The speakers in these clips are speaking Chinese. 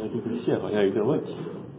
这个线好像有点问题。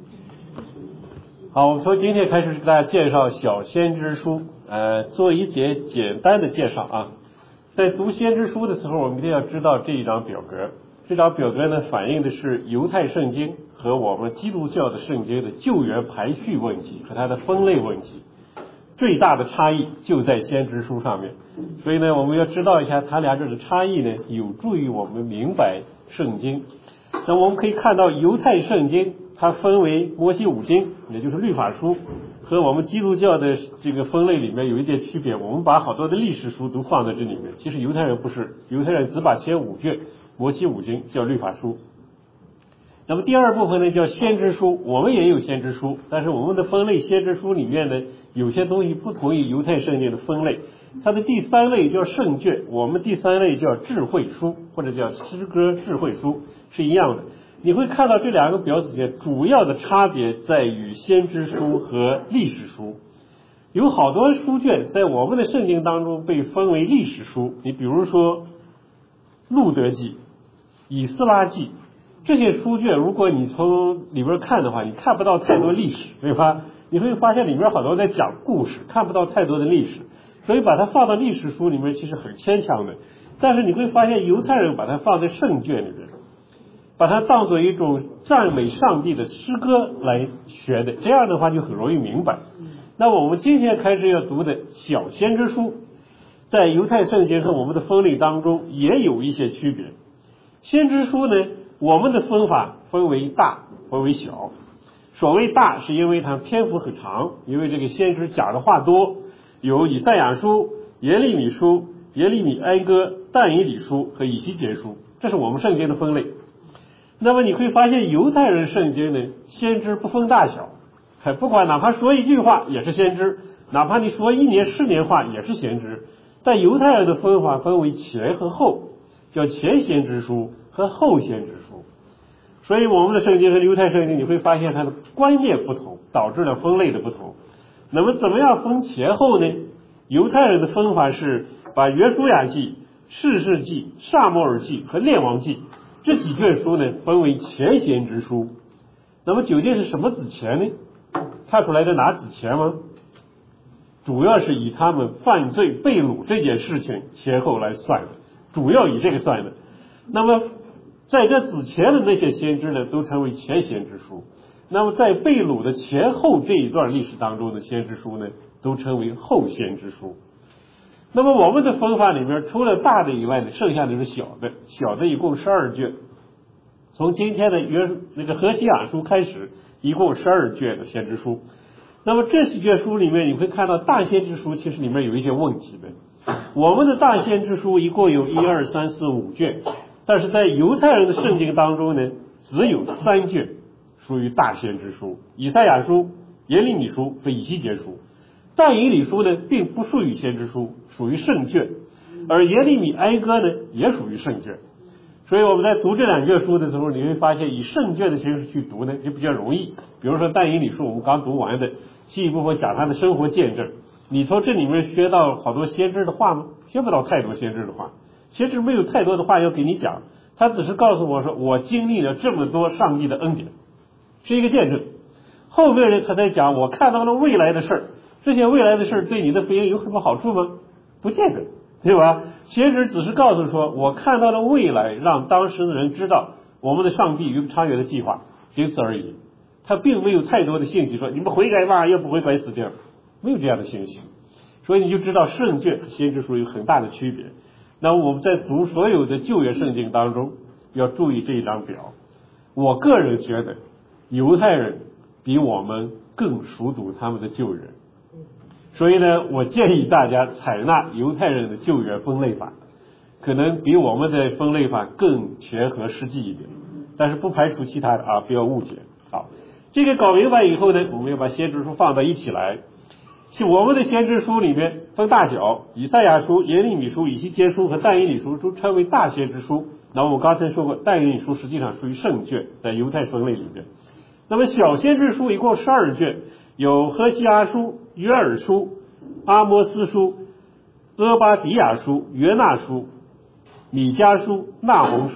好，我们从今天开始给大家介绍小先知书，做一点简单的介绍啊。在读先知书的时候，我们一定要知道这一张表格。这张表格呢，反映的是犹太圣经和我们基督教的圣经的救援排序问题和它的分类问题。最大的差异就在先知书上面，所以呢，我们要知道一下它两者的差异呢，有助于我们明白圣经。那我们可以看到，犹太圣经它分为摩西五经，也就是律法书，和我们基督教的这个分类里面有一点区别。我们把好多的历史书都放在这里面，其实犹太人不是，犹太人只把前五卷摩西五经叫律法书。那么第二部分呢叫先知书，我们也有先知书，但是我们的分类先知书里面呢，有些东西不同于犹太圣经的分类。它的第三类叫圣卷，我们第三类叫智慧书，或者叫诗歌智慧书，是一样的。你会看到这两个表里面主要的差别在于先知书和历史书。有好多书卷在我们的圣经当中被分为历史书，你比如说路德记、以斯拉记，这些书卷如果你从里边看的话，你看不到太多历史，对吧？你会发现里面好多在讲故事，看不到太多的历史，所以把它放到历史书里面其实很牵强的。但是你会发现犹太人把它放在圣卷里面，把它当作一种赞美上帝的诗歌来学的，这样的话就很容易明白。那我们今天开始要读的小先知书，在犹太圣经和我们的分类当中也有一些区别。先知书呢，我们的分法分为大，分为小。所谓大是因为它篇幅很长，因为这个先知讲的话多，有以赛亚书、耶利米书、耶利米哀歌、但以理书和以西结书，这是我们圣经的分类。那么你会发现犹太人圣经呢，先知不分大小，不管哪怕说一句话也是先知，哪怕你说1年10年话也是先知。但犹太人的分法分为前和后，叫前先知书和后先知书。所以我们的圣经和犹太圣经你会发现它的观念不同，导致了分类的不同。那么怎么样分前后呢？犹太人的分法是把约书亚记、士师记、撒母耳记和列王记这几卷书呢分为前先知书。那么究竟是什么子前呢？看出来的拿子前吗？主要是以他们犯罪被掳这件事情前后来算的，主要以这个算的。那么在这子前的那些先知呢，都称为前先知书。那么在被掳的前后这一段历史当中的先知书呢，都称为后先知书。那么我们的分法里面，除了大的以外呢，剩下的是小的，小的一共12卷。从今天的何西阿书开始，一共12卷的先知书。那么这几卷书里面，你会看到大先知书其实里面有一些问题的。我们的大先知书一共有1、2、3、4、5卷，但是在犹太人的圣经当中呢，只有3卷属于大先知书：以赛亚书、耶利米书和以西结书。但以理书呢，并不属于先知书，属于圣卷，而耶利米哀歌呢，也属于圣卷。所以我们在读这2卷书的时候，你会发现以圣卷的形式去读呢，就比较容易。比如说但以理书，我们刚读完的，进一步会讲他的生活见证。你从这里面学到好多先知的话吗？学不到太多先知的话。先知没有太多的话要给你讲，他只是告诉我说，我经历了这么多上帝的恩典，是一个见证。后面呢，他在讲我看到了未来的事儿，这些未来的事儿对你的福音有什么好处吗？不见得，对吧？先知只是告诉说，我看到了未来，让当时的人知道我们的上帝有长远的计划，仅此而已。他并没有太多的信息说你们悔改吧，要不悔改死掉，没有这样的信息。所以你就知道圣卷和先知书有很大的区别。那么我们在读所有的旧约圣经当中，要注意这一张表。我个人觉得犹太人比我们更熟读他们的旧约，所以呢，我建议大家采纳犹太人的旧约分类法，可能比我们的分类法更切合实际一点，但是不排除其他的啊，不要误解。好，这个搞明白以后呢，我们要把先知书放到一起来。我们的先知书里面分大小，以赛亚书、耶利米书、以西结书和但以理书都称为大先知书。那我刚才说过，但以理书实际上属于圣卷，在犹太分类里面。那么小先知书一共12卷，有何西阿书、约珥书、阿摩斯书、俄巴底亚书、约纳书、米迦书、纳宏书、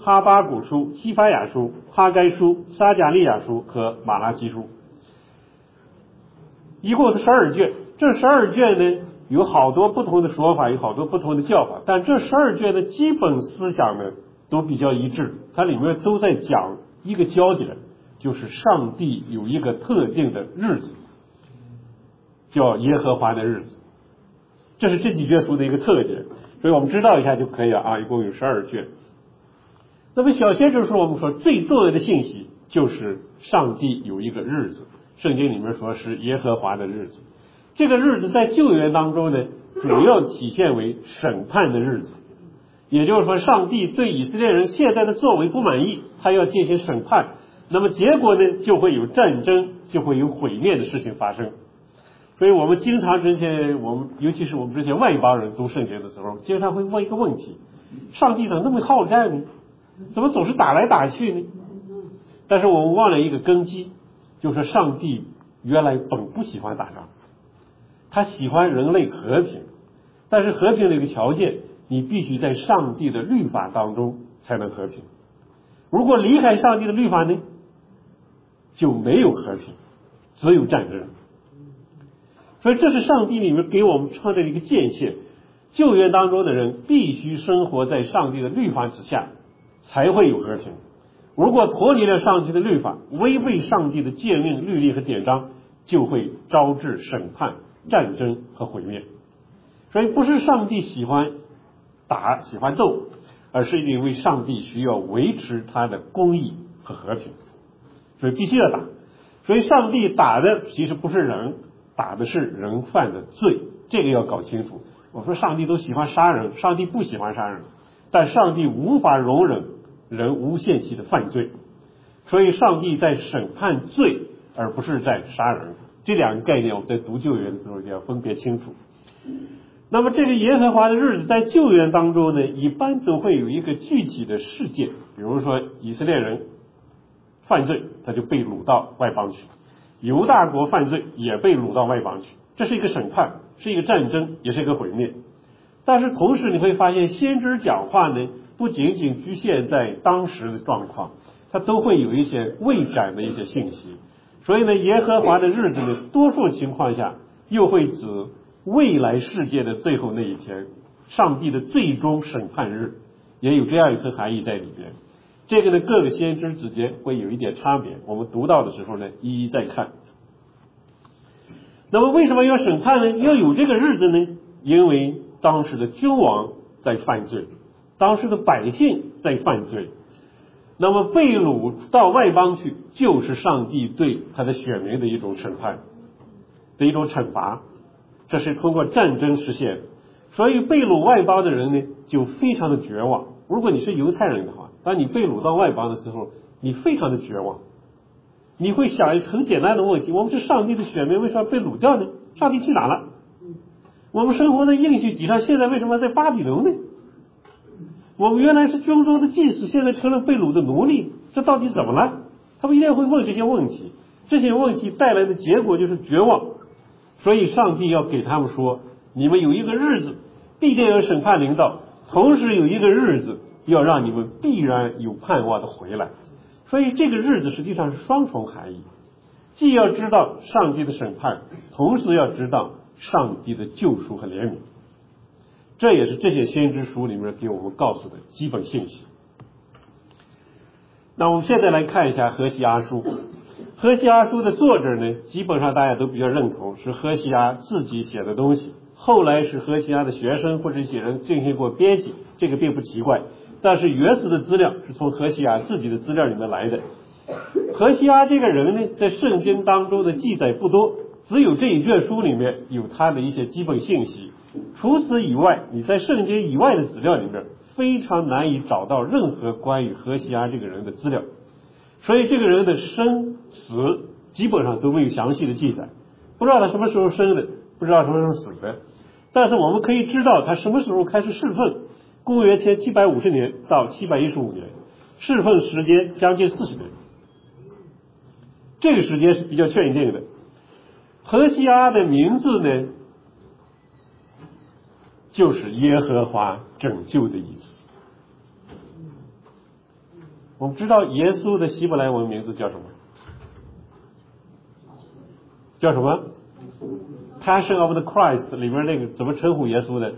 哈巴谷书、西法雅书、哈该书、撒迦利亚书和马拉基书，一共是12卷。这12卷呢有好多不同的说法，有好多不同的教法，但这12卷的基本思想呢都比较一致，它里面都在讲一个焦点，就是上帝有一个特定的日子，叫耶和华的日子，这是这几卷书的一个特点，所以我们知道一下就可以了啊，一共有12卷。那么小先知书我们说最重要的信息就是上帝有一个日子，圣经里面说是耶和华的日子。这个日子在旧约当中呢，主要体现为审判的日子，也就是说上帝对以色列人现在的作为不满意，他要进行审判，那么结果呢就会有战争，就会有毁灭的事情发生。所以我们经常之前尤其是我们这些外邦人读圣经的时候，经常会问一个问题，上帝怎么那么好战呢？怎么总是打来打去呢？但是我们忘了一个根基，就是上帝原来本不喜欢打仗，他喜欢人类和平，但是和平的一个条件，你必须在上帝的律法当中才能和平。如果离开上帝的律法呢，就没有和平，只有战争。所以这是上帝里面给我们创造的一个界限，旧约当中的人必须生活在上帝的律法之下，才会有和平。如果脱离了上帝的律法，违背上帝的诫命、律例和典章，就会招致审判、战争和毁灭。所以不是上帝喜欢打、喜欢斗，而是因为上帝需要维持他的公义和和平，所以必须要打。所以上帝打的其实不是人，打的是人犯的罪，这个要搞清楚。我说上帝都喜欢杀人，上帝不喜欢杀人，但上帝无法容忍人无限期的犯罪，所以上帝在审判罪，而不是在杀人。这两个概念我们在读旧约的时候就要分别清楚。那么这个耶和华的日子在旧约当中呢，一般都会有一个具体的事件，比如说以色列人犯罪，他就被掳到外邦去，犹大国犯罪也被掳到外邦去，这是一个审判，是一个战争，也是一个毁灭。但是同时你会发现先知讲话呢，不仅仅局限在当时的状况，它都会有一些未展的一些信息。所以呢，耶和华的日子呢，多数情况下又会指未来世界的最后那一天，上帝的最终审判日，也有这样一层含义在里边。这个呢，各个先知之间会有一点差别，我们读到的时候呢，一一再看。那么为什么要审判呢？要有这个日子呢？因为当时的君王在犯罪，当时的百姓在犯罪，那么被掳到外邦去，就是上帝对他的选民的一种审判，的一种惩罚，这是通过战争实现。所以被掳外邦的人呢，就非常的绝望。如果你是犹太人的话，当你被掳到外邦的时候，你非常的绝望，你会想一个很简单的问题：我们是上帝的选民，为什么被掳掉呢？上帝去哪了？我们生活在应许地上，现在为什么在巴比伦呢？我们原来是军中的祭司，现在成了被掳的奴隶，这到底怎么了？他们一定会问这些问题，这些问题带来的结果就是绝望。所以上帝要给他们说，你们有一个日子必定有审判临到，同时有一个日子要让你们必然有盼望的回来。所以这个日子实际上是双重含义，既要知道上帝的审判，同时要知道上帝的救赎和怜悯。这也是这些先知书里面给我们告诉的基本信息。那我们现在来看一下何西阿书。何西阿书的作者呢，基本上大家都比较认同是何西阿自己写的东西，后来是何西阿的学生或者一些人进行过编辑，这个并不奇怪，但是原始的资料是从何西阿自己的资料里面来的。何西阿这个人呢，在圣经当中的记载不多，只有这一卷书里面有他的一些基本信息，除此以外，你在圣经以外的资料里面非常难以找到任何关于何西阿这个人的资料，所以这个人的生死基本上都没有详细的记载，不知道他什么时候生的，不知道什么时候死的，但是我们可以知道他什么时候开始侍奉，公元前750年到715年，侍奉时间将近40年，这个时间是比较确定的。何西阿的名字呢，就是耶和华拯救的意思。 我们知道耶稣的希伯来文名字叫什么？叫什么 ？Passion of the Christ 里边那个怎么称呼耶稣的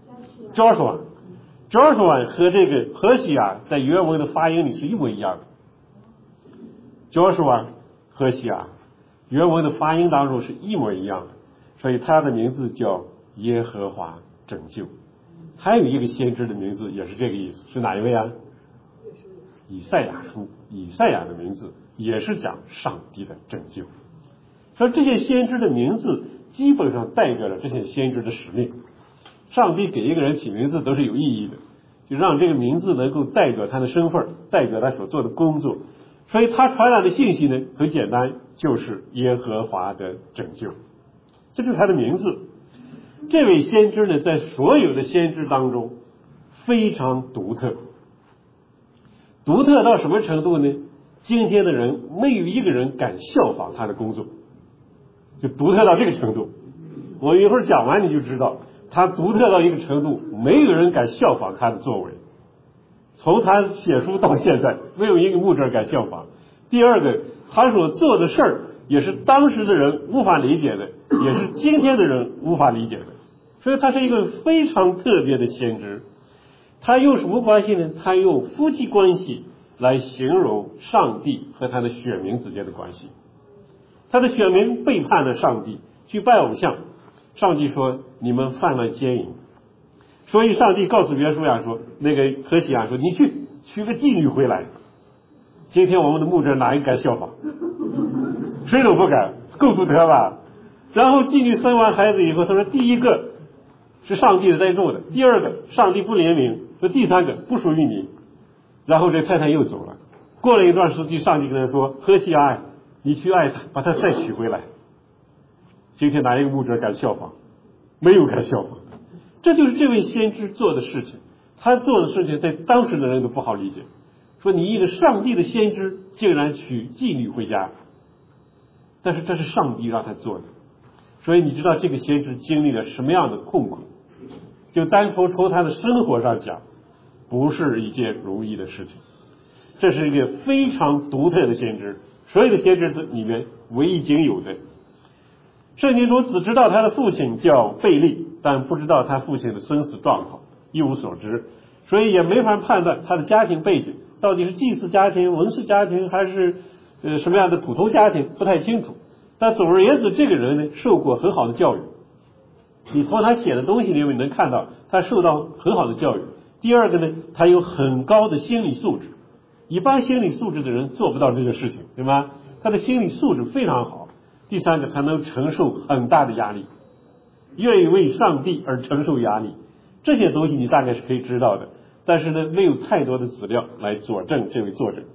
？Joshua 和这个何西阿在原文的发音里是一模一样的。Joshua 何西阿原文的发音当中是一模一样的，所以他的名字叫耶和华拯救。还有一个先知的名字也是这个意思，是哪一位啊？以赛亚书，以赛亚的名字也是讲上帝的拯救。所以这些先知的名字基本上代表了这些先知的使命。上帝给一个人起名字都是有意义的，就让这个名字能够代表他的身份，代表他所做的工作。所以他传达的信息呢，很简单，就是耶和华的拯救，这就是他的名字。这位先知呢，在所有的先知当中非常独特，独特到什么程度呢？今天的人没有一个人敢效仿他的工作，就独特到这个程度。我一会儿讲完你就知道，他独特到一个程度，没有人敢效仿他的作为。从他写书到现在，没有一个牧者敢效仿。第二个，他所做的事儿也是当时的人无法理解的，也是今天的人无法理解的。所以他是一个非常特别的先知。他用什么关系呢？他用夫妻关系来形容上帝和他的选民之间的关系。他的选民背叛了上帝，去拜偶像，上帝说你们犯了奸淫，所以上帝告诉约书亚说，那个何西阿说，你去娶个妓女回来。今天我们的牧者哪一个敢效仿？谁都不敢，够独特吧？然后妓女生完孩子以后，他说第一个是上帝在做的，第二个上帝不怜悯，说第三个不属于你。然后这太太又走了。过了一段时期，上帝跟他说，何西阿，你去爱他，把他再娶回来。今天哪一个牧者敢效仿？没有敢效仿。这就是这位先知做的事情。他做的事情在当时的人都不好理解，说你一个上帝的先知竟然娶妓女回家，但是这是上帝让他做的。所以你知道这个先知经历了什么样的痛苦，就单从他的生活上讲，不是一件容易的事情。这是一个非常独特的先知，所有的先知里面唯一仅有的。圣经中只知道他的父亲叫贝利，但不知道他父亲的生死状况，一无所知，所以也没法判断他的家庭背景到底是祭司家庭、文士家庭还是什么样的普通家庭，不太清楚。但总而言之，这个人呢受过很好的教育，你从他写的东西里面能看到他受到很好的教育。第二个呢，他有很高的心理素质，一般心理素质的人做不到这个事情，对吗？他的心理素质非常好。第三个，他能承受很大的压力，愿意为上帝而承受压力，这些东西你大概是可以知道的。但是呢，没有太多的资料来佐证这位作者。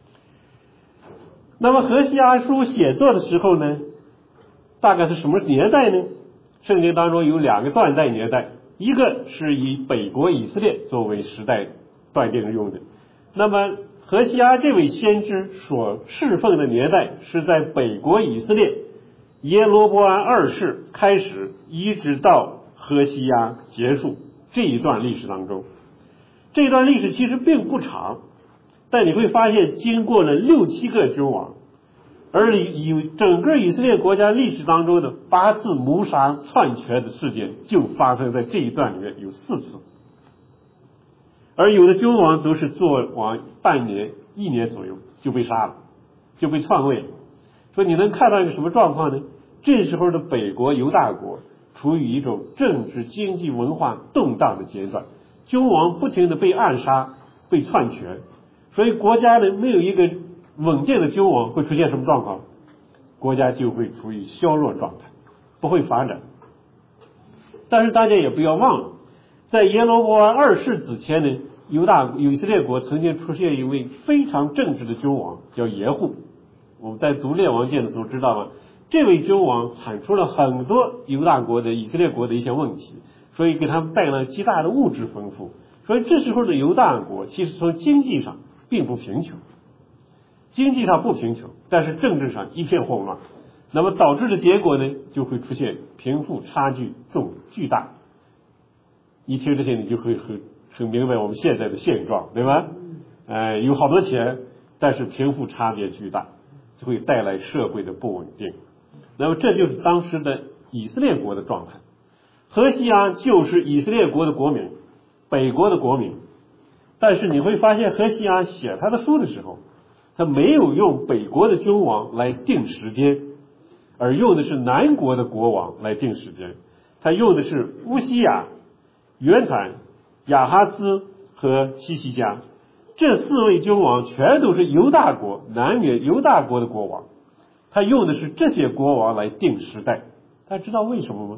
那么何西阿书写作的时候呢，大概是什么年代呢？圣经当中有两个断代年代，一个是以北国以色列作为时代断定用的。那么何西阿这位先知所侍奉的年代是在北国以色列耶罗波安二世开始，一直到何西阿结束这一段历史当中。这段历史其实并不长，但你会发现经过了6、7个君王，而以整个以色列国家历史当中的8次谋杀篡权的事件就发生在这一段里面，有4次。而有的君王都是做王半年、1年左右就被杀了，就被篡位了。说你能看到一个什么状况呢？这时候的北国犹大国处于一种政治、经济、文化动荡的阶段，君王不停的被暗杀、被篡权，所以国家呢没有一个稳定的君王，会出现什么状况？国家就会处于削弱状态，不会发展。但是大家也不要忘了，在耶罗波安二世之前呢，以色列国曾经出现一位非常正直的君王，叫耶户。我们在读列王记的时候知道吗？这位君王铲除了很多犹大国的以色列国的一些问题，所以给他们带来了极大的物质丰富。所以这时候的犹大国其实从经济上并不贫穷，经济上不贫穷，但是政治上一片混乱。那么导致的结果呢，就会出现贫富差距巨大。一听这些，你就会很明白我们现在的现状，对吧？ 有好多钱，但是贫富差别巨大，就会带来社会的不稳定。那么这就是当时的以色列国的状态。何西阿就是以色列国的国民，北国的国民，但是你会发现何西阿写他的书的时候，他没有用北国的君王来定时间，而用的是南国的国王来定时间。他用的是乌西雅、约坦、亚哈斯和西西家，这4位君王全都是犹大国南面犹大国的国王，他用的是这些国王来定时代。大家知道为什么吗？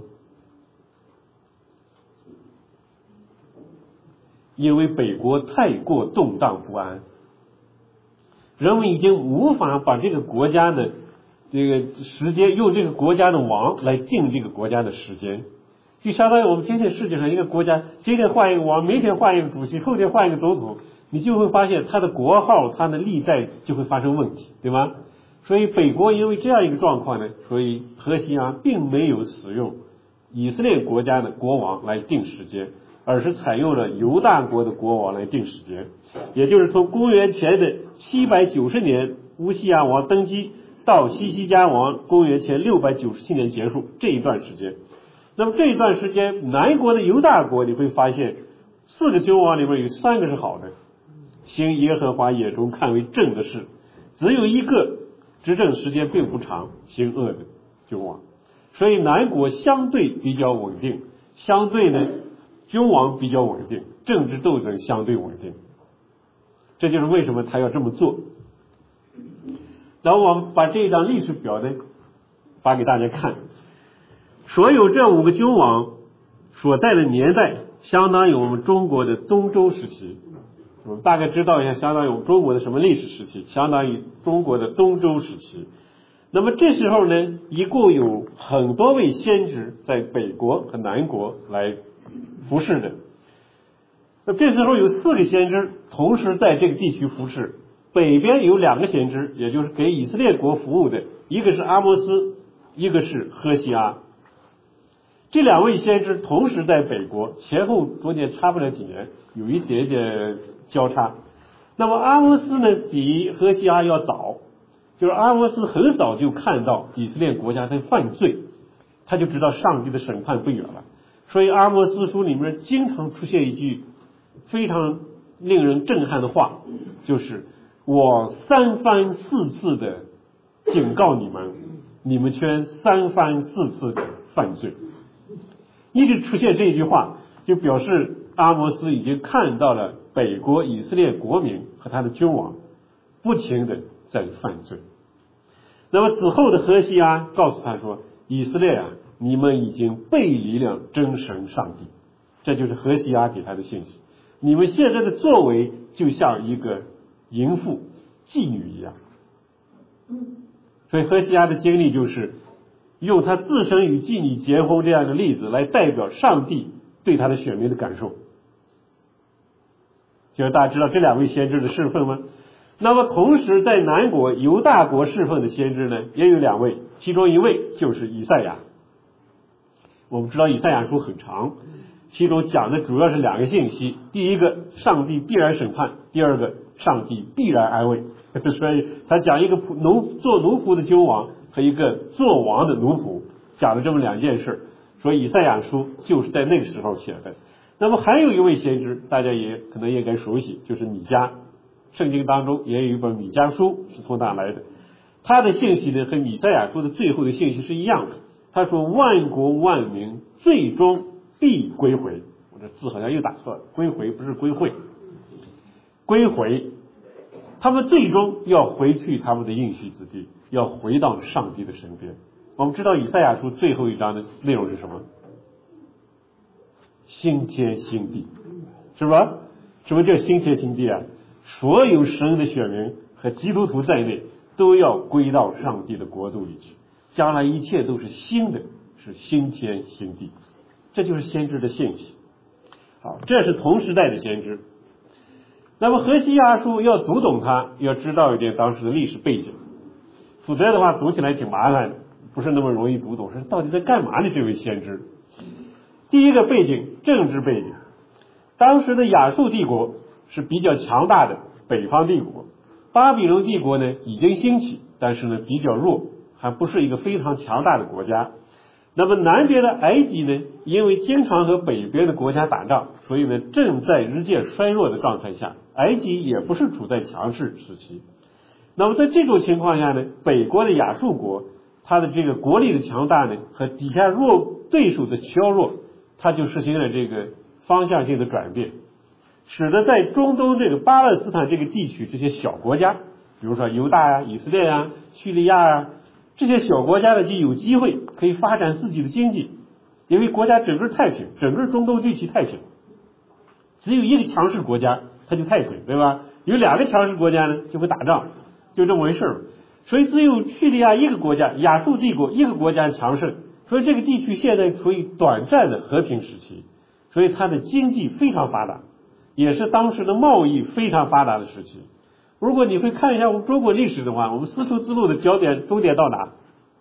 因为北国太过动荡不安，人们已经无法把这个国家的这个时间用这个国家的王来定这个国家的时间，就相当于我们今天世界上一个国家，今天换一个王，明天换一个主席，后天换一个总统，你就会发现他的国号、他的历代就会发生问题，对吗？所以北国因为这样一个状况呢，所以何西阿并没有使用以色列国家的国王来定时间，而是采用了犹大国的国王来定时间，也就是从公元前的790年乌西雅王登基到西西家王公元前697年结束这一段时间。那么这一段时间，南国的犹大国你会发现4个君王里面有3个是好的，行耶和华眼中看为正的事，只有1个执政时间并不长，行恶的君王。所以南国相对比较稳定，相对呢君王比较稳定，政治斗争相对稳定，这就是为什么他要这么做。然后我们把这一张历史表呢发给大家看，所有这5个君王所在的年代相当于我们中国的东周时期，我们大概知道一下相当于我们中国的什么历史时期，相当于中国的东周时期。那么这时候呢，一共有很多位先知在北国和南国来服侍的。那这时候有4个先知同时在这个地区服侍，北边有2个先知，也就是给以色列国服务的，一个是阿摩斯，一个是何西阿。这2位先知同时在北国，前后中间差不了几年，有一点点交叉。那么阿摩斯呢比何西阿要早，就是阿摩斯很早就看到以色列国家在犯罪，他就知道上帝的审判不远了。所以阿摩斯书里面经常出现一句非常令人震撼的话，就是我3番4次的警告你们，你们却3番4次的犯罪。一直出现这一句话，就表示阿摩斯已经看到了北国以色列国民和他的君王不停的在犯罪。那么此后的何西阿告诉他说，以色列啊，你们已经背离了真神上帝，这就是何西阿给他的信息。你们现在的作为就像一个淫妇妓女一样。所以何西阿的经历就是用他自身与妓女结婚这样的例子来代表上帝对他的选民的感受。就是大家知道这2位先知的侍奉吗？那么同时在南国犹大国侍奉的先知呢也有2位，其中一位就是以赛亚。我们知道以赛亚书很长，其中讲的主要是2个信息，第一个上帝必然审判，第二个上帝必然安慰。所以他讲一个做奴仆的君王和一个做王的奴仆，讲了这么2件事，所以以赛亚书就是在那个时候写的。那么还有一位先知大家也可能也该熟悉，就是米迦，圣经当中也有一本米迦书是从哪来的，他的信息呢和以赛亚书的最后的信息是一样的。他说万国万民最终必归回，我这字好像又打错了，归回不是归会，归回，他们最终要回去他们的应许之地，要回到上帝的身边。我们知道以赛亚书最后一章的内容是什么？新天新地，是吧？什么叫新天新地啊？所有神的选民和基督徒在内都要归到上帝的国度里去，将来一切都是新的，是新天新地。这就是先知的信息。好，这是同时代的先知。那么何西阿书要读懂它，要知道一点当时的历史背景，否则的话读起来挺麻烦，不是那么容易读懂，是到底在干嘛呢？这位先知，第一个背景，政治背景。当时的亚述帝国是比较强大的， 北方帝国。巴比伦帝国呢已经兴起，但是呢比较弱，还不是一个非常强大的国家。那么南边的埃及呢，因为经常和北边的国家打仗，所以呢正在日渐衰弱的状态下，埃及也不是处在强势时期。那么在这种情况下呢，北国的亚述国，它的这个国力的强大呢和底下对手的削弱，它就实行了这个方向性的转变，使得在中东这个巴勒斯坦这个地区这些小国家，比如说犹大呀、以色列呀、叙利亚呀，这些小国家呢就有机会可以发展自己的经济，因为国家整个太平，整个中东地区太平，只有一个强势国家它就太平，对吧？有两个强势国家呢就会打仗，就这么回事儿。所以只有叙利亚一个国家，亚述帝国一个国家强盛，所以这个地区现在处于短暂的和平时期，所以它的经济非常发达，也是当时的贸易非常发达的时期。如果你会看一下我们中国历史的话，我们丝绸之路的终点到哪？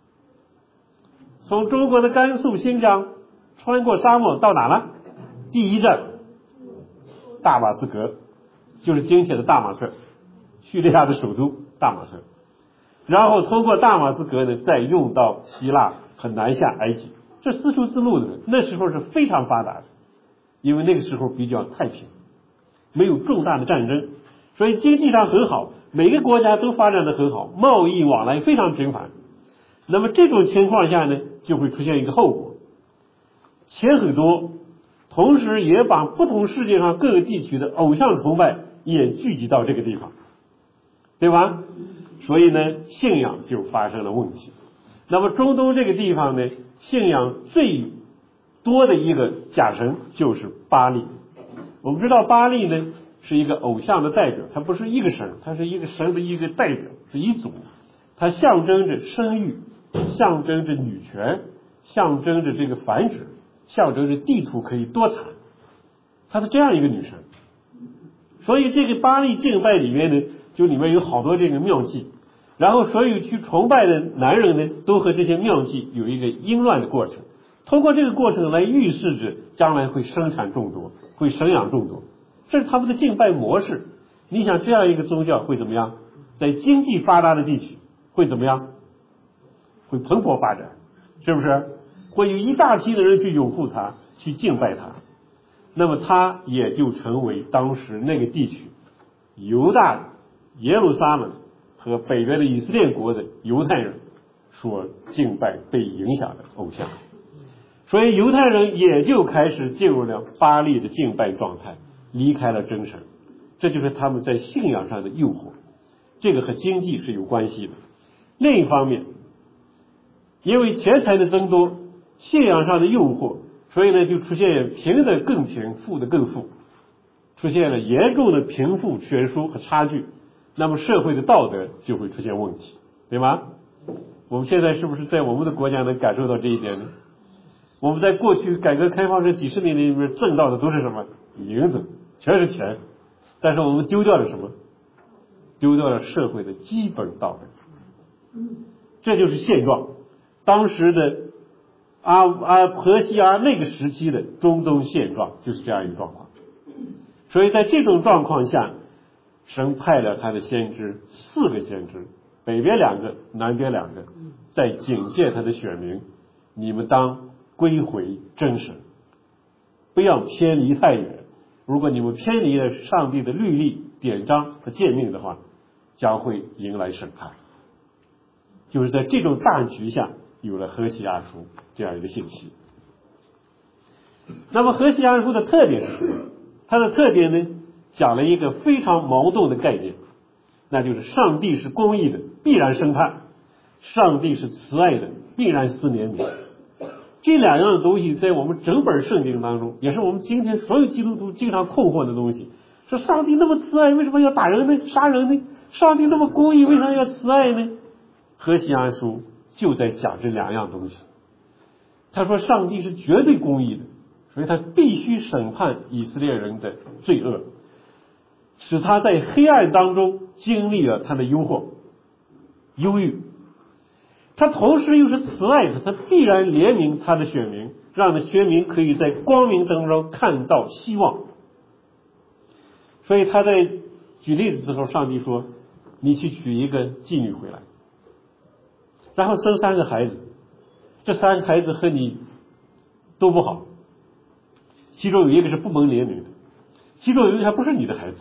从中国的甘肃、新疆穿过沙漠到哪了？第一站大马士革，就是今天的大马色，叙利亚的首都大马色。然后通过大马士革呢，再用到希腊和南下埃及。这丝绸之路呢，那时候是非常发达的，因为那个时候比较太平，没有重大的战争，所以经济上很好，每个国家都发展的很好，贸易往来非常频繁。那么这种情况下呢，就会出现一个后果，钱很多，同时也把不同世界上各个地区的偶像崇拜也聚集到这个地方，对吧？所以呢，信仰就发生了问题。那么中东这个地方呢，信仰最多的一个假神就是巴力。我们知道巴力呢是一个偶像的代表，它不是一个神，它是一个神的一个代表，是一组，它象征着生育，象征着女权，象征着这个繁殖，象征着地土可以多产，它是这样一个女神。所以这个巴力敬拜里面呢，就里面有好多这个妙计，然后所有去崇拜的男人呢，都和这些妙计有一个淫乱的过程，通过这个过程来预示着将来会生产众多，会生养众多，这是他们的敬拜模式。你想这样一个宗教会怎么样？在经济发达的地区会怎么样？会蓬勃发展，是不是？会有一大批的人去拥护它，去敬拜它，那么它也就成为当时那个地区犹大、耶路撒冷和北边的以色列国的犹太人所敬拜被影响的偶像。所以犹太人也就开始进入了巴力的敬拜状态，离开了真神，这就是他们在信仰上的诱惑，这个和经济是有关系的。另一方面，因为钱财的增多，信仰上的诱惑，所以呢就出现贫的更贫，富的更富，出现了严重的贫富悬殊和差距，那么社会的道德就会出现问题，对吗？我们现在是不是在我们的国家能感受到这一点呢？我们在过去改革开放这几十年里面挣到的都是什么？银子，全是钱，但是我们丢掉了什么？丢掉了社会的基本道德。这就是现状。当时的荷西阿那个时期的中东现状就是这样一个状况。所以在这种状况下，神派了他的先知4个先知，北边2个，南边2个，在警戒他的选民，你们当归回真神，不要偏离太远。如果你们偏离了上帝的律例、典章和诫命的话，将会迎来审判。就是在这种大局下，有了何西阿书这样一个信息。那么何西阿书的特点是什么？它的特点呢，讲了一个非常矛盾的概念，那就是上帝是公义的，必然审判；上帝是慈爱的，必然施怜悯。这2样东西在我们整本圣经当中，也是我们今天所有基督徒经常困惑的东西。说上帝那么慈爱，为什么要打人呢？杀人呢？上帝那么公义，为什么要慈爱呢？何西阿书就在讲这2样东西。他说上帝是绝对公义的，所以他必须审判以色列人的罪恶，使他在黑暗当中经历了他的忧郁。他同时又是慈爱的，他必然怜悯他的选民，让的选民可以在光明当中看到希望。所以他在举例子之后，上帝说你去娶一个妓女回来，然后生3个孩子，这3个孩子和你都不好，其中有一个是不蒙怜悯的，其中有一个还不是你的孩子。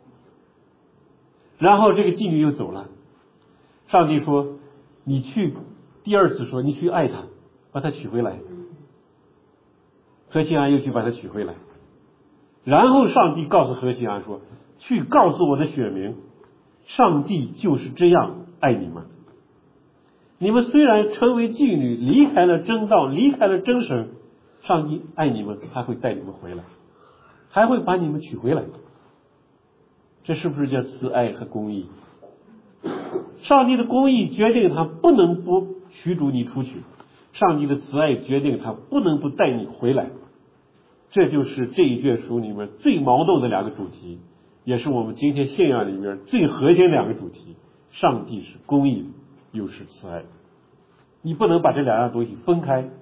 然后这个妓女又走了，上帝说你去，第2次说你去爱她，把她娶回来。何西阿又去把她娶回来，然后上帝告诉何西阿说，去告诉我的选民，上帝就是这样爱你们。你们虽然成为妓女，离开了真道，离开了真神，上帝爱你们，还会带你们回来，还会把你们娶回来。这是不是叫慈爱和公义？上帝的公义决定他不能不驱逐你出去，上帝的慈爱决定他不能不带你回来。这就是这一卷书里面最矛盾的2个主题，也是我们今天信仰里面最核心2个主题。上帝是公义的，又是慈爱的，你不能把这2样东西分开。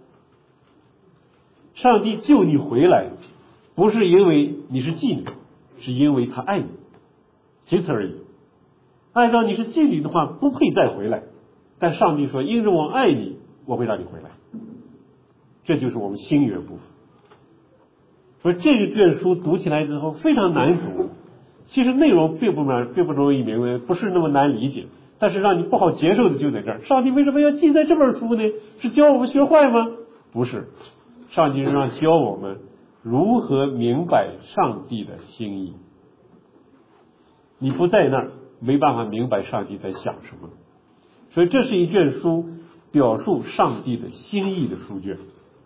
上帝救你回来，不是因为你是妓女，是因为他爱你，仅此而已。按照你是妓女的话，不配再回来，但上帝说因着我爱你，我会让你回来。这就是我们新约部分。所以这个卷书读起来之后非常难读，其实内容并不容易明白，不是那么难理解，但是让你不好接受的就在这儿。上帝为什么要记在这本书呢？是教我们学坏吗？不是，上帝是让教我们如何明白上帝的心意。你不在那儿，没办法明白上帝在想什么。所以这是一卷书表述上帝的心意的书卷。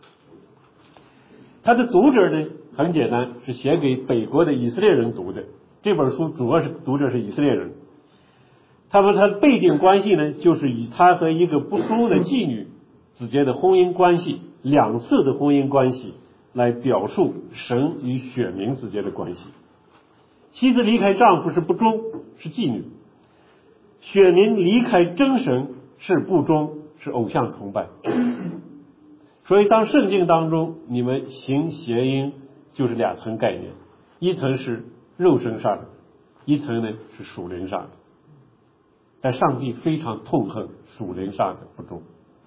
它的读者呢很简单，是写给北国的以色列人读的。这本书主要是读者是以色列人，他的背景关系呢，就是以他和一个不忠的妓女之间的婚姻关系，2次的婚姻关系来表述神与选民之间的关系。妻子离开丈夫是不忠，是妓女；选民离开真神是不忠，是偶像崇拜。所以当圣经当中你们行邪淫，就是2层概念，一层是肉身上的，一层呢是属灵上的。但上帝非常痛恨属灵上的不忠。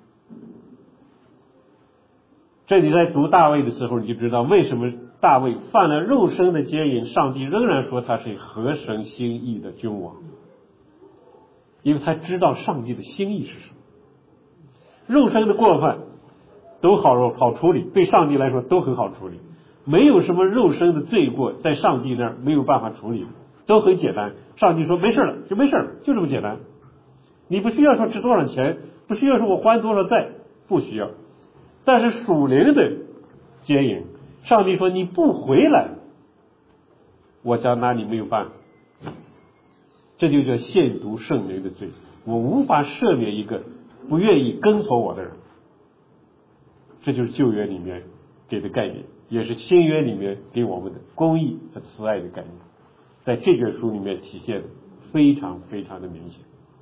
这你在读大卫的时候，你就知道为什么大卫犯了肉身的奸淫，上帝仍然说他是合神心意的君王，因为他知道上帝的心意是什么。肉身的过犯都好处理，对上帝来说都很好处理，没有什么肉身的罪过在上帝那儿没有办法处理的，都很简单。上帝说没事了就没事了，就这么简单。你不需要说值多少钱，不需要说我还多少债，不需要。但是属灵的奸淫，上帝说你不回来，我将拿你没有办法。这就叫亵渎圣灵的罪，我无法赦免一个不愿意跟从我的人。这就是旧约里面给的概念，也是新约里面给我们的公义和慈爱的概念，在这卷书里面体现的非常非常的明显。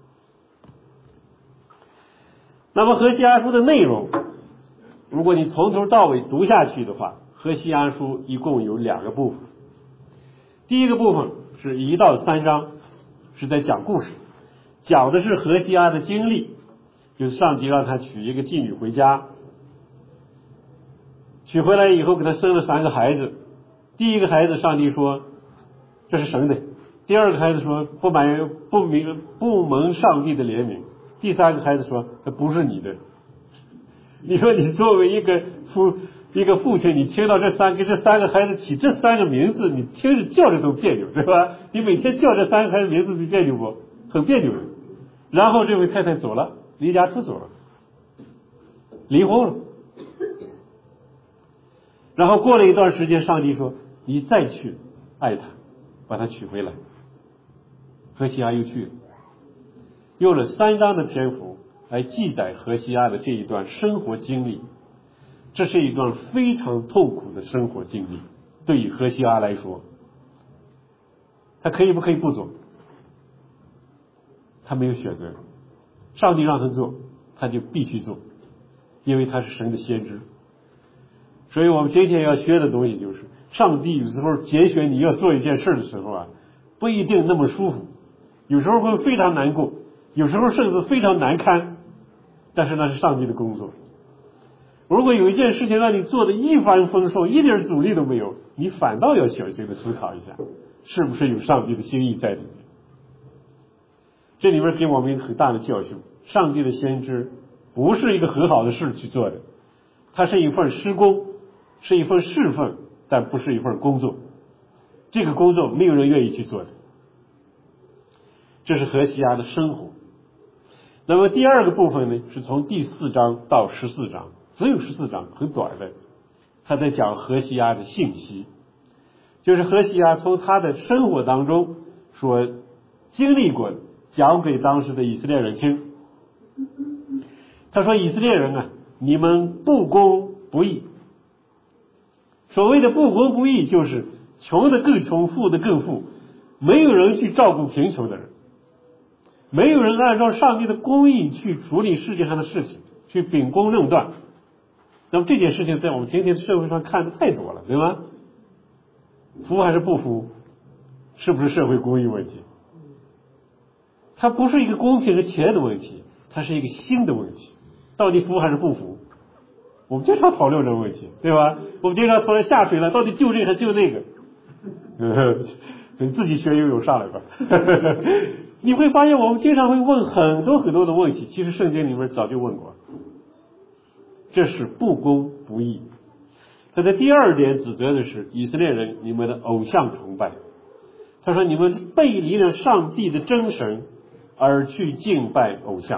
那么何西阿书的内容，如果你从头到尾读下去的话，何西阿书一共有2个部分。第一个部分是1到3章，是在讲故事，讲的是何西阿的经历，就是上帝让他娶一个妓女回家，娶回来以后给他生了3个孩子。第一个孩子上帝说这是神的，第2个孩子说不蒙上帝的怜悯，第3个孩子说这不是你的。你说你作为一个父亲，你听到这3个孩子起这3个名字，你听着叫着都别扭，对吧？你每天叫这3个孩子名字你别扭不？很别扭。然后这位太太走了，离家出走了，离婚了。然后过了一段时间，上帝说你再去爱他，把他娶回来。何西阿又去了，用了3章的篇幅来记载何西阿的这一段生活经历。这是一段非常痛苦的生活经历，对于何西阿来说，他可以不可以不做？他没有选择，上帝让他做，他就必须做，因为他是神的先知。所以我们今天要学的东西就是，上帝有时候拣选你要做一件事的时候啊， 不一定那么舒服，有时候会非常难过，有时候甚至非常难堪，但是那是上帝的工作。如果有一件事情让你做的一帆风顺，一点阻力都没有，你反倒要小心的思考一下，是不是有上帝的心意在里面。这里面给我们一个很大的教训，上帝的先知不是一个很好的事去做的，它是一份施工，是一份侍奉，但不是一份工作。这个工作没有人愿意去做的。这是何西阿的生活。那么第二个部分呢，是从第4章到14章，只有14章，很短的，他在讲何西阿的信息，就是何西阿从他的生活当中所经历过的，讲给当时的以色列人听。他说，以色列人啊，你们不公不义。所谓的不公不义，就是穷的更穷，富的更富，没有人去照顾贫穷的人，没有人按照上帝的公义去处理世界上的事情，去秉公论断。那么这件事情在我们今天的社会上看的太多了，对吗？服还是不服，是不是社会公义问题？它不是一个公平和钱的问题，它是一个心的问题。到底服还是不服？我们经常讨论这个问题，对吧？我们经常讨论下水了，到底救这个还救那个？你自己学游泳上来吧。你会发现我们经常会问很多很多的问题，其实圣经里面早就问过。这是不公不义。他的第二点指责的是以色列人你们的偶像崇拜。他说，你们背离了上帝的真神而去敬拜偶像。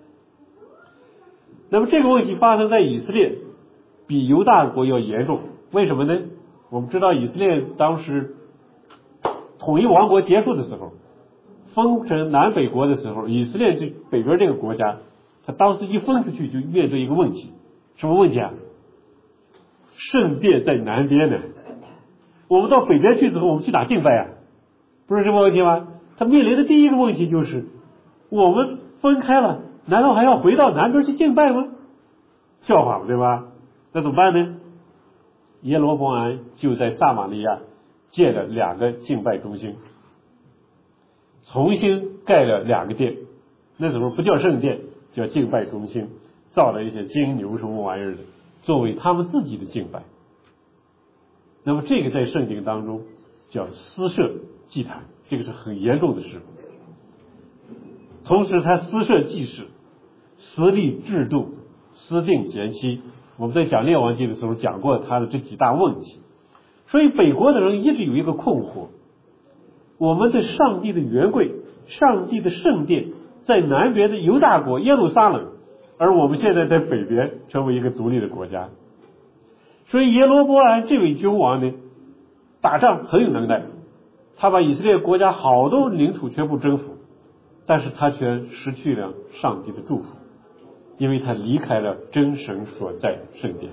那么这个问题发生在以色列比犹大国要严重，为什么呢？我们知道以色列当时统一王国结束的时候，分成南北国的时候，以色列这北边这个国家，他当时一分出去就面对一个问题，什么问题啊？圣殿在南边呢，我们到北边去之后，我们去哪敬拜啊？不是这么问题吗？他面临的第一个问题就是，我们分开了，难道还要回到南边去敬拜吗？笑话，对吧？那怎么办呢？耶罗波安就在撒玛利亚建了2个敬拜中心，重新盖了2个殿，那时候不叫圣殿，叫敬拜中心，造了一些金牛什么玩意儿的，作为他们自己的敬拜。那么这个在圣经当中叫私设祭坛，这个是很严重的事。同时他私设祭祀，私立制度，私定节期。我们在讲列王记的时候讲过他的这几大问题。所以北国的人一直有一个困惑，我们的上帝的原柜，上帝的圣殿在南边的犹大国耶路撒冷，而我们现在在北边成为一个独立的国家。所以耶罗波安这位君王呢，打仗很有能耐，他把以色列国家好多领土全部征服，但是他却失去了上帝的祝福，因为他离开了真神所在的圣殿。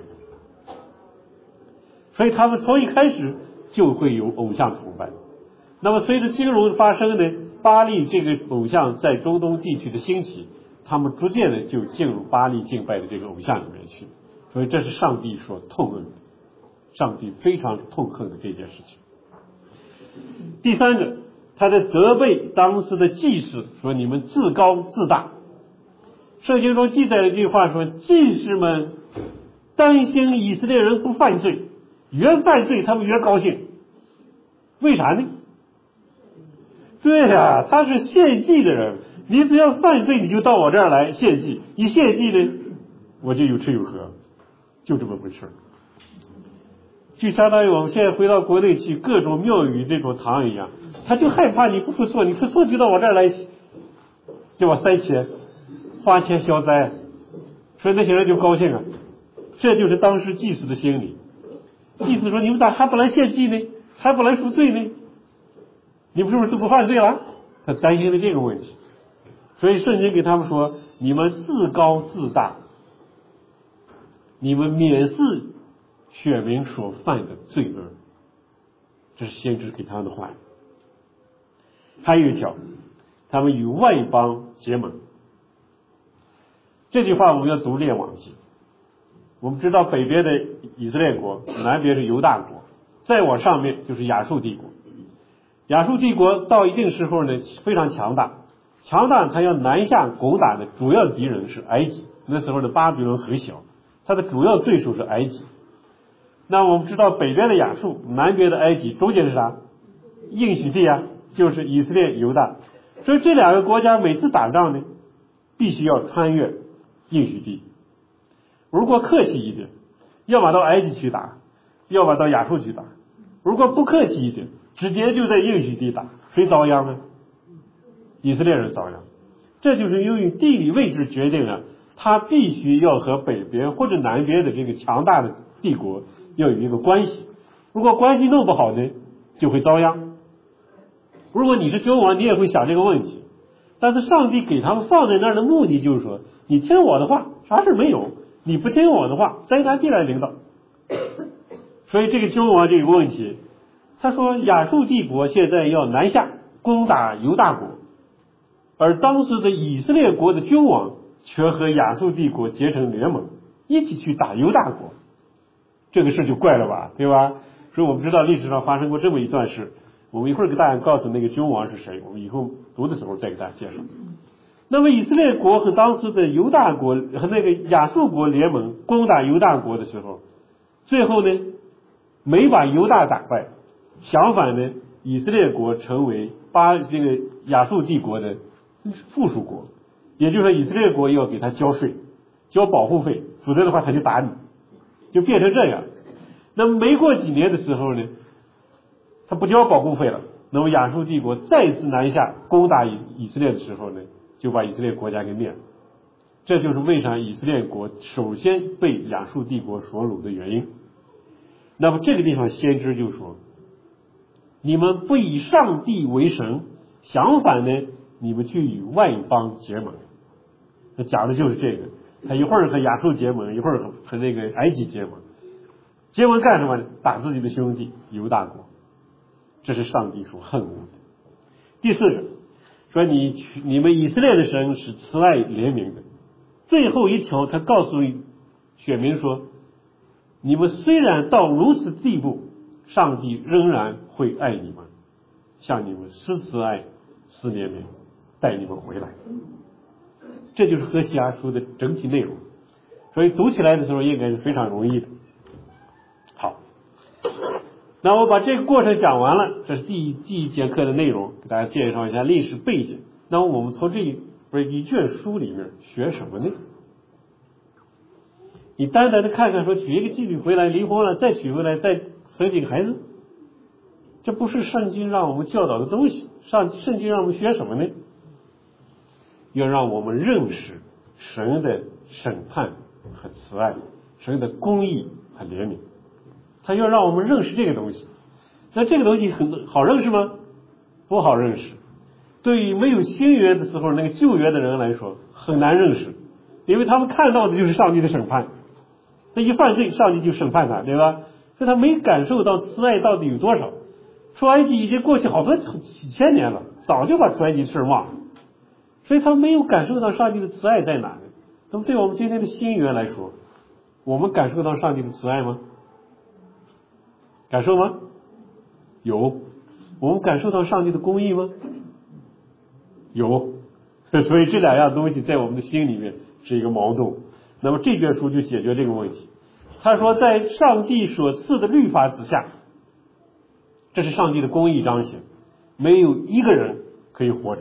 所以他们从一开始就会有偶像崇拜。那么随着金融的发生呢，巴力这个偶像在中东地区的兴起，他们逐渐的就进入巴力敬拜的这个偶像里面去。所以这是上帝所痛恨的，上帝非常痛恨的这件事情。第三个，他在责备当时的祭司，说你们自高自大。圣经中记载了一句话说，祭司们担心以色列人不犯罪，越犯罪他们越高兴。为啥呢？对呀，他是献祭的人，你只要犯罪你就到我这儿来献祭，一献祭呢我就有吃有喝，就这么回事。就相当于我们现在回到国内去，各种庙宇这种堂一样，他就害怕你不出错，你出错就到我这儿来给我塞钱，花钱消灾，所以那些人就高兴啊。这就是当时祭司的心理。祭司说，你们咋还不来献祭呢？还不来赎罪呢？你们是不是都不犯罪了？他担心的这个问题。所以圣经给他们说，你们自高自大，你们免视选民所犯的罪恶。这是先知给他们的话。还有一条，他们与外邦结盟。这句话我们要读列王记。我们知道北边的以色列国，南边是犹大国，再往上面就是亚述帝国。 亚述帝国到一定时候呢非常强大，他要南下攻打的主要敌人是埃及。那时候的巴比伦很小，他的主要对手是埃及。那我们知道北边的亚述，南边的埃及，中间是啥？应许地啊，就是以色列、犹大。所以这两个国家每次打仗呢，必须要穿越应许地。如果客气一点，要么到埃及去打，要么到亚述去打。如果不客气一点，直接就在应许地打，谁遭殃呢？以色列人遭殃。这就是由于地理位置决定了，他必须要和北边或者南边的这个强大的帝国要有一个关系。如果关系弄不好呢，就会遭殃。如果你是君王，你也会想这个问题。但是上帝给他们放在那儿的目的就是说，你听我的话，啥事没有；你不听我的话，灾难必然领导。所以这个君王就有个问题，他说亚述帝国现在要南下攻打犹大国，而当时的以色列国的君王却和亚述帝国结成联盟，一起去打犹大国，这个事就怪了吧，对吧？所以我们知道历史上发生过这么一段事，我们一会儿给大家告诉那个君王是谁，我们以后读的时候再给大家介绍。那么以色列国和当时的犹大国和那个亚述国联盟攻打犹大国的时候，最后呢没把犹大打败，相反呢以色列国成为这个亚述帝国的附属国，也就是说以色列国要给他交税交保护费，否则的话他就打你，就变成这样。那么没过几年的时候呢，他不交保护费了，那么亚述帝国再次南下攻打以色列的时候呢，就把以色列国家给灭了。这就是为啥以色列国首先被亚述帝国所掳的原因。那么这个地方先知就说，你们不以上帝为神，相反呢你们去与外邦结盟。他讲的就是这个，他一会儿和亚述结盟，一会儿和那个埃及结盟。结盟干什么呢？打自己的兄弟犹大国，这是上帝所恨恶的。第四个说，你们以色列的神是慈爱怜悯的。最后一条他告诉选民说，你们虽然到如此地步，上帝仍然会爱你们，向你们施慈爱，施怜悯，带你们回来。这就是何西阿书的整体内容，所以读起来的时候应该是非常容易的。好，那我把这个过程讲完了，这是第一节课的内容，给大家介绍一下历史背景。那么我们从这一卷书里面学什么呢？你单单的看看说娶一个妓女回来离婚了，再娶回来再生几个孩子，这不是圣经让我们教导的东西。圣经让我们学什么呢？要让我们认识神的审判和慈爱，神的公义和怜悯。他要让我们认识这个东西。那这个东西很好认识吗？不好认识。对于没有新约的时候那个旧约的人来说很难认识，因为他们看到的就是上帝的审判，他一犯罪上帝就审判他，对吧？所以他没感受到慈爱到底有多少。出埃及已经过去好多几千年了，早就把出埃及的事忘了，所以他没有感受到上帝的慈爱在哪呢？那么对我们今天的新约来说，我们感受到上帝的慈爱吗？感受吗？有。我们感受到上帝的公义吗？有。所以这两样东西在我们的心里面是一个矛盾。那么这卷书就解决这个问题。他说在上帝所赐的律法之下，这是上帝的公义彰显，没有一个人可以活着。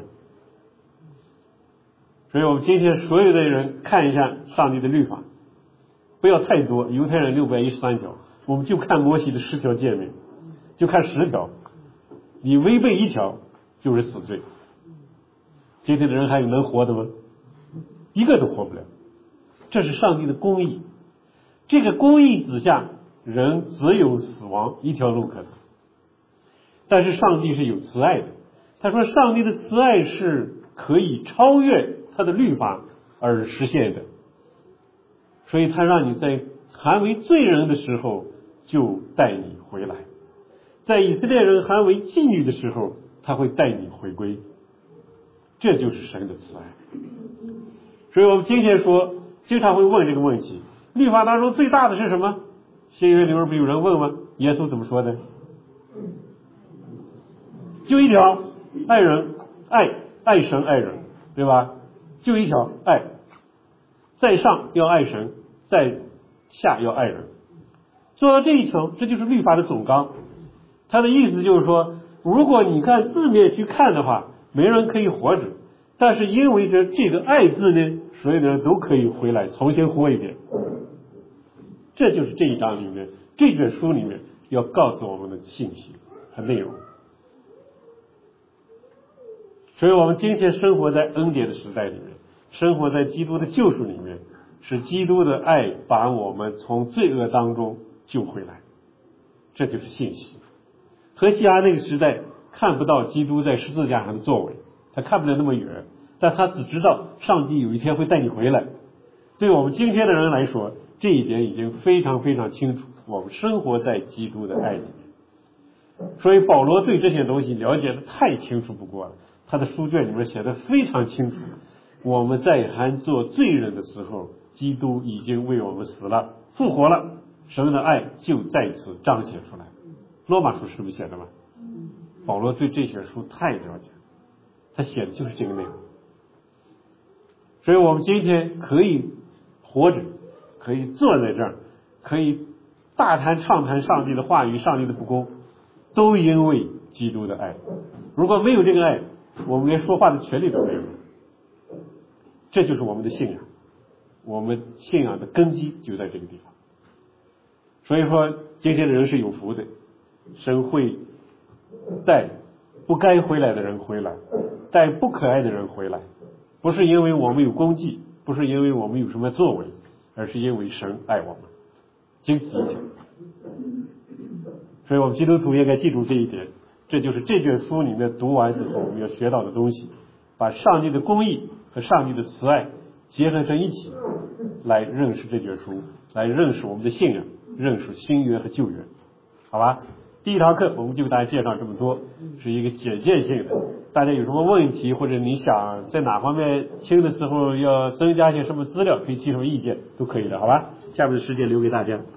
所以我们今天所有的人看一下上帝的律法，不要太多，犹太人613条，我们就看摩西的10条诫命，就看10条，你违背一条就是死罪。今天的人还有能活的吗？一个都活不了。这是上帝的公义，这个公义之下人只有死亡一条路可走。但是上帝是有慈爱的，他说上帝的慈爱是可以超越他的律法而实现的，所以他让你在还为罪人的时候就带你回来，在以色列人还为妓女的时候他会带你回归，这就是神的慈爱。所以我们今天说经常会问这个问题，律法当中最大的是什么？新约里面不有人问吗？耶稣怎么说的？ 就一条，爱人，爱神爱人，对吧？就一条爱，在上要爱神，在下要爱人。做到这一条，这就是律法的总纲。它的意思就是说，如果你看字面去看的话，没人可以活着，但是因为这个爱字呢，所有的人都可以回来重新活一遍。这就是这一章里面这卷书里面要告诉我们的信息和内容。所以我们今天生活在恩典的时代里面，生活在基督的救赎里面，是基督的爱把我们从罪恶当中救回来，这就是信息。何西阿那个时代看不到基督在十字架上的作为，他看不了那么远，但他只知道上帝有一天会带你回来。对我们今天的人来说，这一点已经非常非常清楚，我们生活在基督的爱里面。所以保罗对这些东西了解的太清楚不过了，他的书卷里面写的非常清楚，我们在还做罪人的时候，基督已经为我们死了复活了，神的爱就在此彰显出来。罗马书是这么写的吗？保罗对这些书太了解，他写的就是这个内容。所以我们今天可以活着，可以坐在这儿，可以大谈畅谈上帝的话语，上帝的不公，都因为基督的爱。如果没有这个爱，我们连说话的权利都没有。这就是我们的信仰，我们信仰的根基就在这个地方。所以说今天的人是有福的，神会带不该回来的人回来，带不可爱的人回来，不是因为我们有功绩，不是因为我们有什么作为，而是因为神爱我们，经此一切。所以我们基督徒应该记住这一点，这就是这卷书里面读完之后我们要学到的东西，把上帝的公义和上帝的慈爱结合在一起，来认识这卷书，来认识我们的信仰，认识新约和旧约。好吧，第一堂课我们就给大家介绍这么多，是一个简介性的，大家有什么问题或者你想在哪方面听的时候要增加一些什么资料，可以提什么意见都可以的。好吧，下面的时间留给大家。